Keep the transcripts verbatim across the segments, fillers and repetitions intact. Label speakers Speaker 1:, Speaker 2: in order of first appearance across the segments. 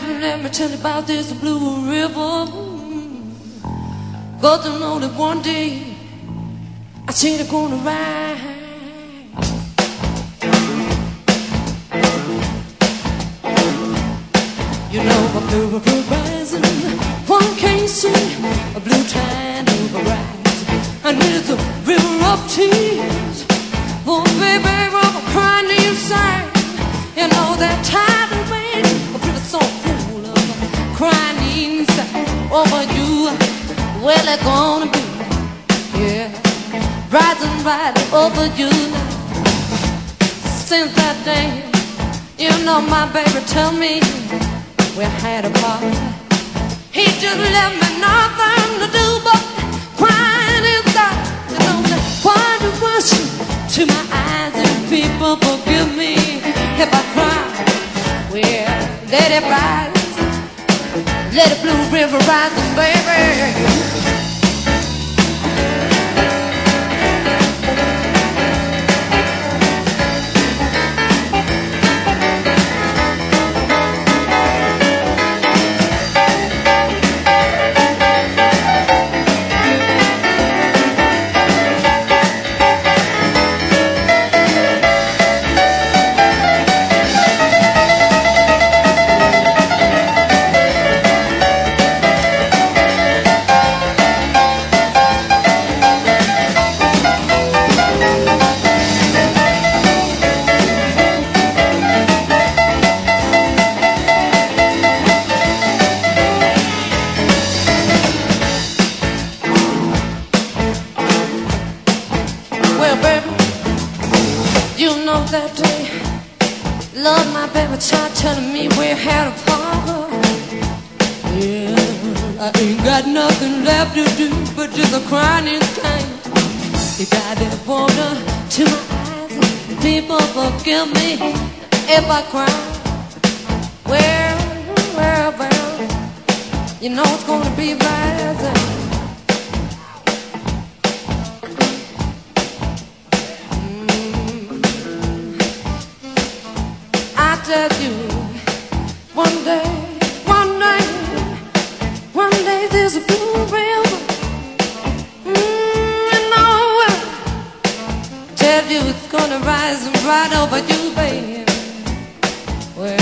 Speaker 1: let me tell you about this blue river. Got to know that one day I see they're gonna rise. You know a blue river rising, one can't see a blue tide over rise, and it's a river of tears. Oh baby, I'm crying inside. You know that tide of rain, a pretty song full of crying inside over you. Well, it's gonna be, yeah, rising right over you. Since that day, you know my baby told me we had a party. He just left me nothing to do but crying inside. You know that wonder rushing to my eyes, and people forgive me if I cry. Well, let it rise, let the blue river rise, baby. That day, Lord, my baby tried telling me we had a father. Yeah, I ain't got nothing left to do but just a crying inside. You got that water to my eyes. People forgive me if I cry. Well, well, well, you know it's gonna be rising. Tell you, one day, one day, one day there's a blue river. Mm, you know it. Tell you it's gonna rise and right over you, baby. Well,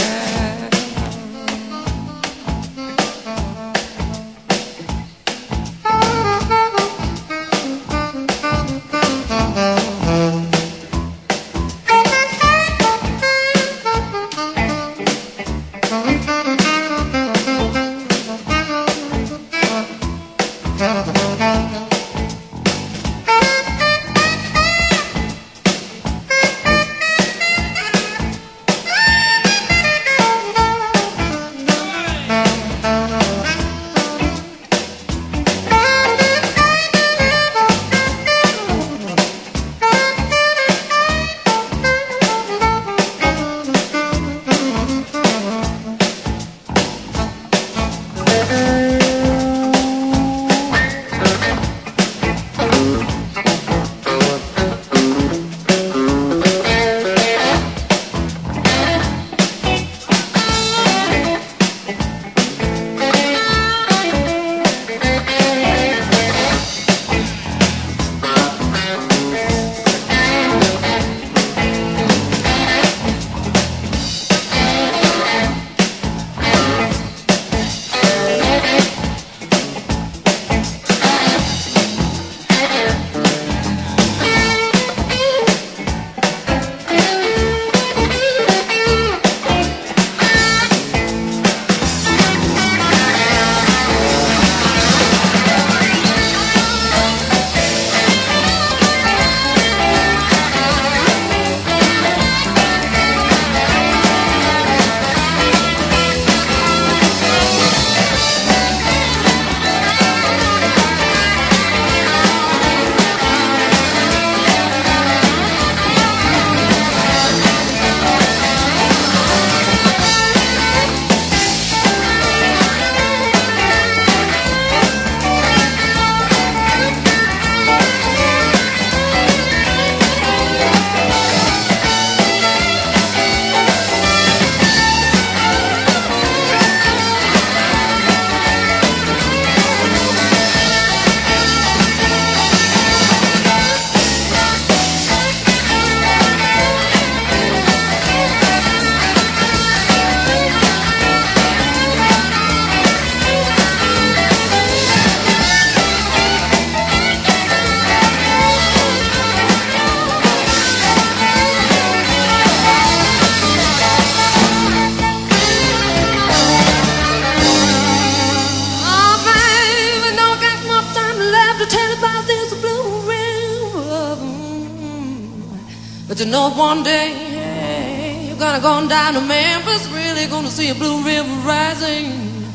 Speaker 1: But you know one day hey, you're gonna go down to Memphis, really gonna see a blue river rising.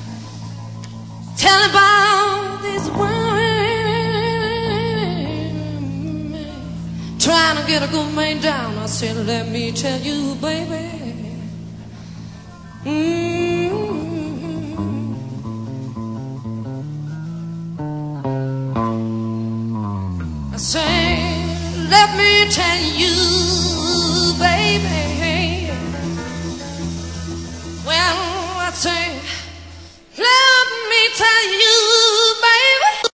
Speaker 1: Tell about this woman trying to get a good man down. I said, let me tell you, baby. Mm-hmm. I say, let me tell you, baby. Well, I say, let me tell you.